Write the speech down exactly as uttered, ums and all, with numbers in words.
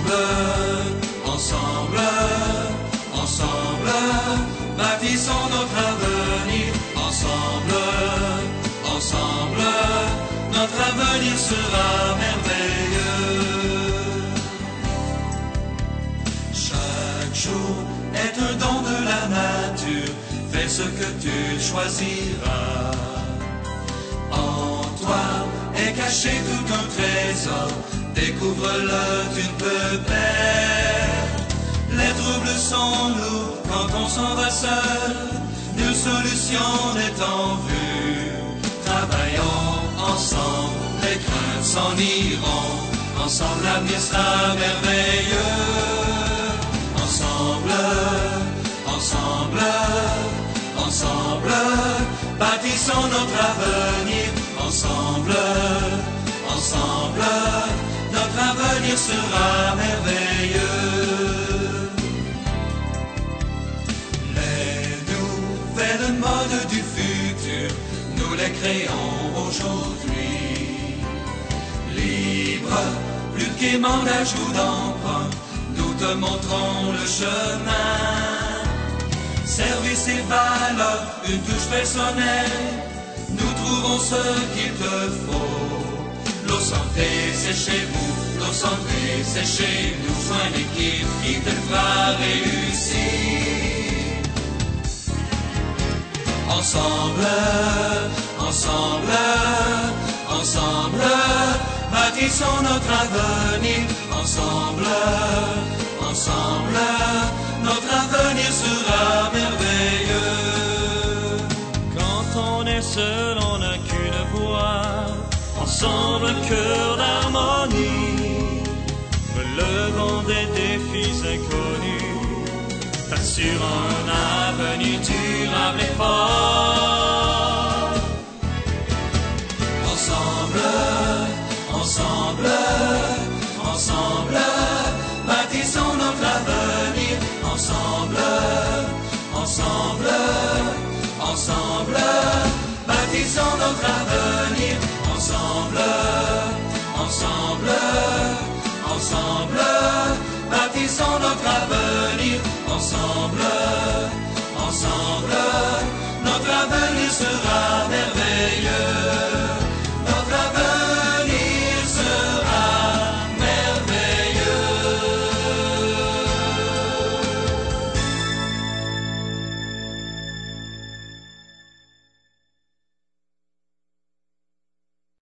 ensemble, ensemble, ensemble, bâtissons notre avenir, ensemble, ensemble, notre avenir sera merveilleux. Chaque jour est un don de la nature, fais ce que tu choisiras. En toi est caché tout un trésor, découvre-le, tu ne peux perdre. Les troubles sont lourds quand on s'en va seul, nulle solution n'est en vue. Travaillons ensemble, les craintes s'en iront, ensemble l'avenir sera merveilleux. Ensemble, ensemble, ensemble, bâtissons notre avenir, ensemble, ensemble, notre avenir sera merveilleux. Les nouvelles modes du futur, nous les créons aujourd'hui. Libre, plus de quémant d'ajout d'emprunt, nous te montrons le chemin. Service et valeur, une touche personnelle, nous trouvons ce qu'il te faut. L'eau santé, c'est chez vous, l'eau santé, c'est chez nous. Joins l'équipe qui te fera réussir. Ensemble, ensemble, ensemble, bâtissons notre avenir. Ensemble, ensemble, notre avenir sera merveilleux. Quand on est seul, on n'a qu'une voix. Ensemble, un cœur d'harmonie, relevant des défis inconnus, t'assurant un avenir durable et fort. Ensemble, ensemble, ensemble, bâtissons notre avenir. Ensemble, ensemble, ensemble, bâtissons notre avenir. Ensemble, ensemble, ensemble, bâtissons notre avenir. Ensemble, ensemble, notre avenir sera merveilleux.